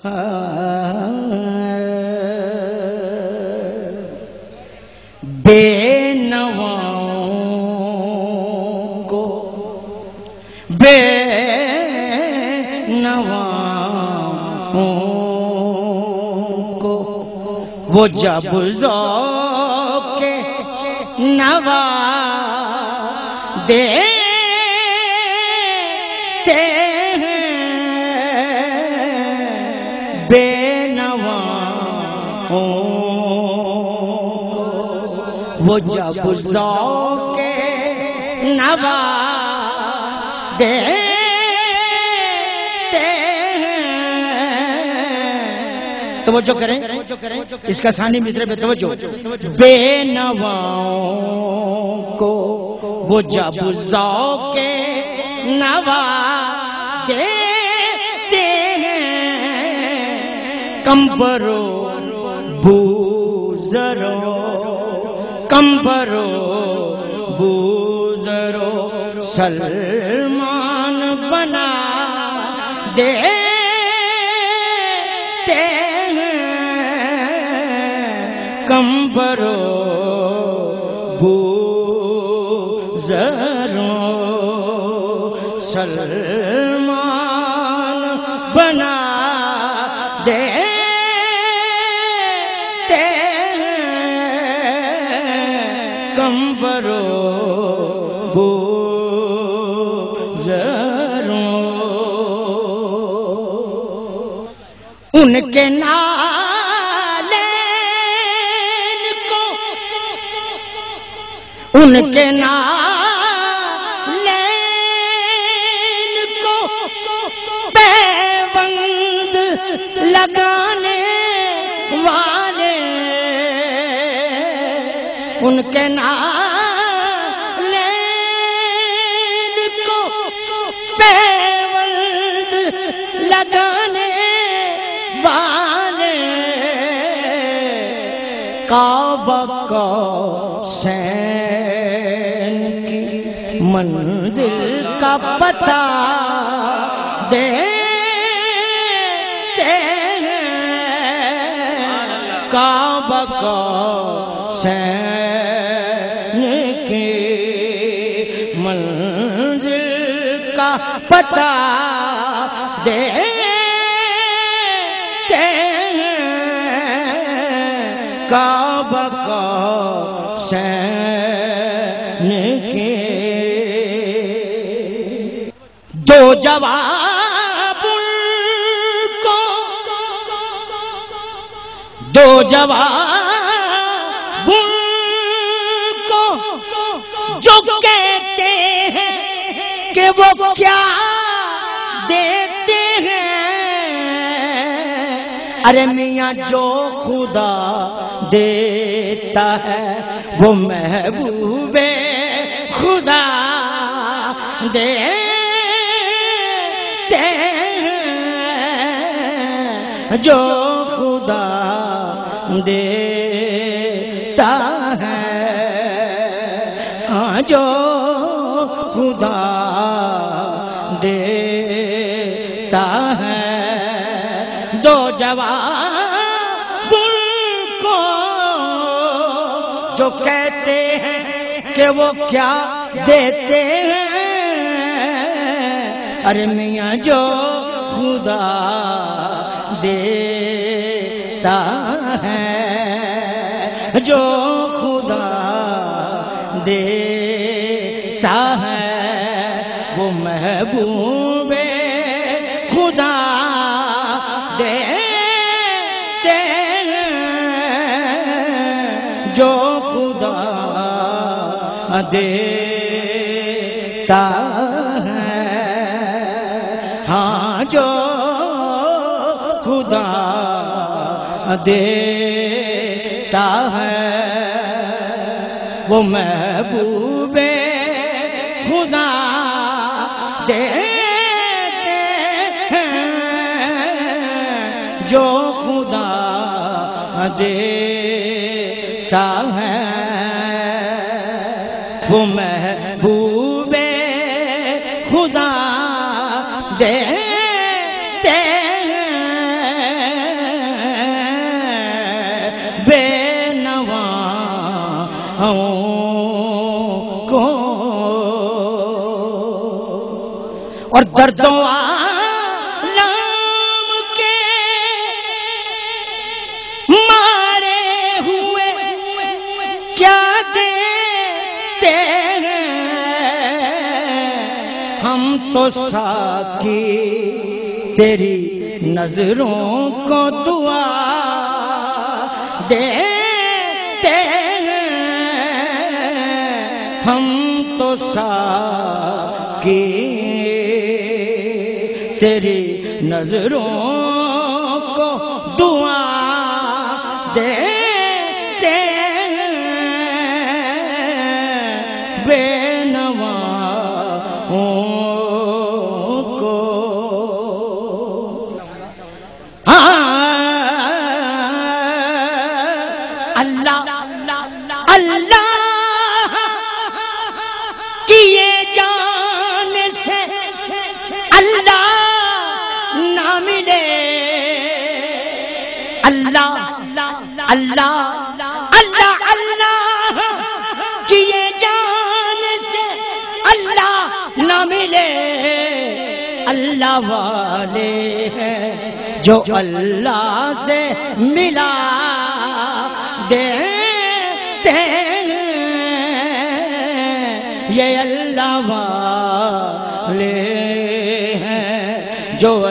بے نواؤں کو بے نواؤں کو وہ جب ذوق نوا دیتے ہیں بے نواؤں کو وہ جب ذوق نوا دیتے ہیں۔ توجہ کریں اس کا ثانی مصرع پہ توجہ۔ بے نواؤں کو وہ جب ذوق نوا دیتے ہیں، کمبرو بوزرو کمبرو بوزرو سلمان بنا دیتے ہیں، کمبرو بوزرو سلمان بنا دیتے ہیں، کمبرو بوزرو ان کے نالین کو ان کے نالین کو پیوند لگانے والے ان کے نالین کو پیوند لگانے والے کعبہ کا حسین کی منزل کا پتہ دیتے ہیں، کعبہ کا حسین کی منزل کا پتہ دیتے ہیں، کعبہ کا حسین کی دو جواب کو دو جواب کو جو کہتے ہیں کہ وہ کیا دیتے ہیں، ارے میاں جو خدا دیتا ہے وہ محبوب خدا دیتے ہیں، جو خدا دیتا ہے، جو خدا دیتا ہے، دو جواب کو جو کہتے ہیں کہ وہ کیا دیتے ہیں، ارے میاں جو خدا دیتا ہے، جو خدا دیتا ہے، وہ محبوب خدا دیتے ہیں، جو خدا دیتا ہے، ہاں جو خدا دیتا ہے، وہ محبوب خدا دیتے ہیں، جو خدا دیتا ہے، وہ محبوب خدا دیتے ہیں، کو اور دردوں عالم کے مارے ہوئے کیا دیتے ہیں ہم تو ساقی تیری نظروں کو دعا دیتے ہیں ہم تو ساقی تیری نظروں کو دعا دیتے ہیں بے نواؤں کو اللہ اللہ کیے جان سے اللہ نہ ملے اللہ اللہ اللہ اللہ کیے جان سے اللہ نہ ملے اللہ والے ہیں جو اللہ سے ملا دیتے ہیں یہ اللہ والے ہیں جو